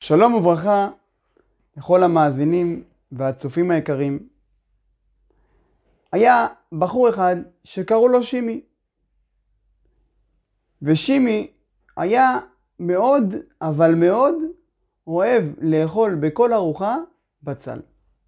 שלום וברכה לכל המאזינים והצופים היקרים. היה בחור אחד שקראו לו שימי. ושימי היה מאוד, אבל מאוד אוהב לאכול בכל ארוחה בצל.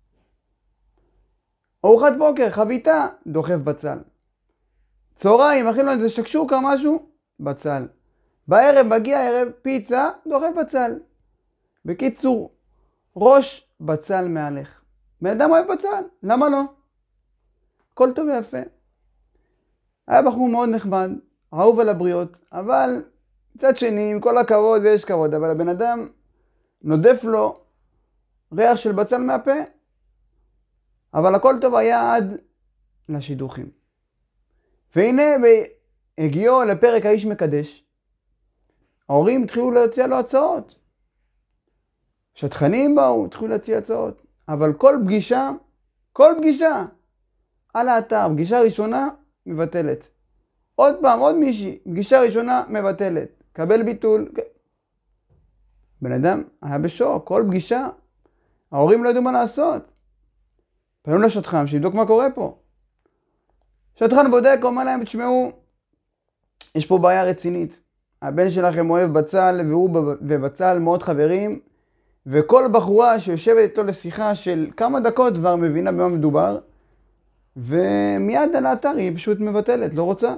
ארוחת בוקר, חביתה, דוחף בצל. צהריים, אכיל לו איזה שקשוקה משהו, בצל. בערב, מגיע הערב, פיצה, דוחף בצל. בקיצור, ראש בצל מהלך. בן אדם אוהב בצל, למה לא? הכל טוב ויפה. היה בחור מאוד נחמד, אהוב על הבריות, אבל מצד שני, עם כל הכבוד ויש כבוד, אבל הבן אדם נודף לו ריח של בצל מהפה. אבל הכל טוב היה עד לשידוכים. והנה הגיעו לפרק האיש מקדש. ההורים התחילו להציע לו הצעות. שטחנים באו, התחילו להציע הצעות. אבל כל פגישה, על האתר, פגישה ראשונה, מבטלת. עוד פעם, עוד מישהי, פגישה ראשונה, מבטלת. קבל ביטול. בן אדם היה בשוק, כל פגישה. ההורים לא ידעו מה לעשות. פנו לשטחן, שיבדוק מה קורה פה. שטחן בודק, אומר להם, תשמעו, יש פה בעיה רצינית. הבן שלכם אוהב בצל, והוא ובצל מאוד חברים, וכל בחורה שיושבת איתו לשיחה של כמה דקות כבר מבינה במה מדובר, ומיד על האתר היא פשוט מבטלת, לא רוצה.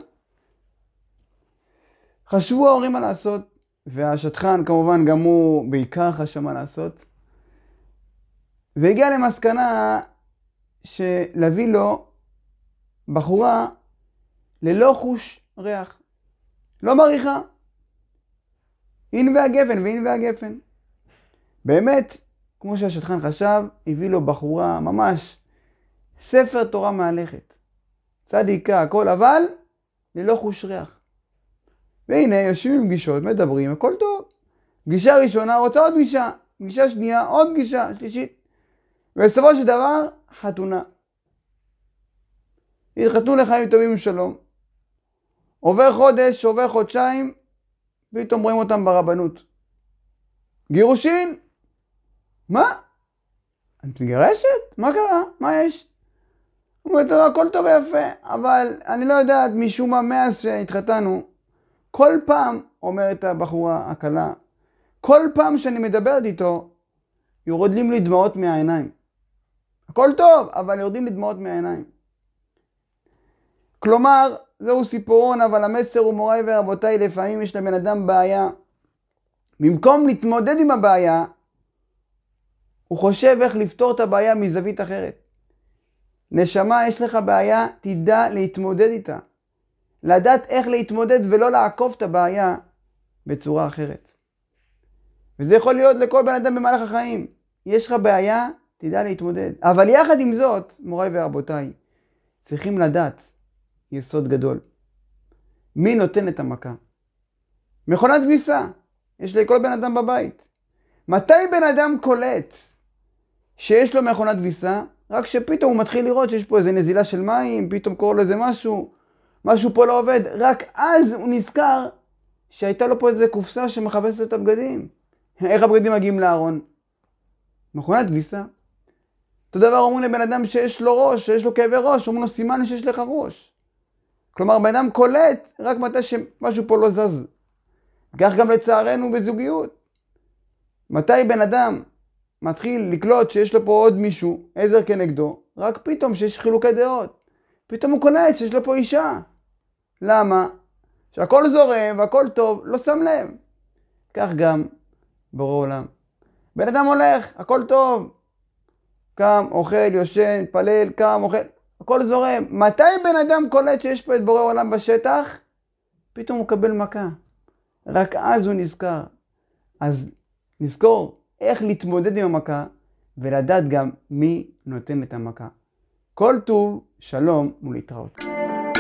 חשבו ההורים מה לעשות, והשטחן כמובן גם הוא בעיקר חשב מה לעשות, והגיע למסקנה שלהביא לו בחורה ללא חוש ריח, לא מריחה. הנה והגפן. באמת, כמו שהשטחן חשב, הביא לו בחורה ממש ספר תורה מהלכת. צדיקה, הכל, אבל ללא חוש ריח. והנה, יושבים עם פגישות, מדברים, הכל טוב. פגישה ראשונה, רוצה עוד פגישה. פגישה שנייה, עוד פגישה, שלישית. ובסופו של דבר, חתונה. התחתנו לחיים טובים ושלום. עובר חודש, עובר חודשיים, פתאום רואים אותם ברבנות. גירושין? מה? את מתגרשת? מה קרה? מה יש? הוא אומר, הכל טוב ויפה, אבל אני לא יודעת משום מה מאז שהתחתנו, כל פעם, אומרת הבחורה הקלה, כל פעם שאני מדברת איתו, יורדים לי דמעות מהעיניים. הכל טוב, אבל יורדים לי דמעות מהעיניים. כלומר, זהו סיפורון, אבל המסר הוא, מוריי ורבותיי, לפעמים יש לבן אדם בעיה. במקום להתמודד עם הבעיה, הוא חושב איך לפתור את הבעיה מזווית אחרת. נשמה, יש לך בעיה, תדע להתמודד איתה. לדעת איך להתמודד ולא לעקוף את הבעיה בצורה אחרת. וזה יכול להיות לכל בן אדם במהלך החיים. יש לך בעיה, תדע להתמודד. אבל יחד עם זאת, מוריי ורבותיי, צריכים לדעת יסוד גדול. מי נותן את המכה? מכונת כביסה. יש לכל בן אדם בבית. מתי בן אדם קולט שיש לו מכונת כביסה? רק שפתאום הוא מתחיל לראות שיש פה איזה נזילה של מים, פתאום קורא לו איזה משהו פה לא עובד. רק אז הוא נזכר שהייתה לו פה איזה קופסה שמחפשת את הבגדים. איך הבגדים מגיעים לארון? מכונת כביסה. אותו דבר אומרים לבן אדם שיש לו ראש, שיש לו כאבי ראש, אומרים לו סימן שיש לך ראש. כלומר, בן אדם קולט רק מתי שמשהו פה לא זז. כך גם לצערנו בזוגיות. מתי בן אדם מתחיל לקלוט שיש לו פה עוד מישהו, עזר כנגדו, רק פתאום שיש חילוקי דעות. פתאום הוא קולט שיש לו פה אישה. למה? שהכל זורם והכל טוב, לא שם לב. כך גם בורא עולם. בן אדם הולך, הכל טוב. קם, אוכל, יושן, פלל, קם, אוכל. הכל זורם. מתי בן אדם קולט שיש פה את בורא עולם בשטח? פתאום הוא קבל מכה. רק אז הוא נזכר. אז נזכור איך להתמודד עם המכה, ולדעת גם מי נותן את המכה. כל טוב, שלום ולהתראות.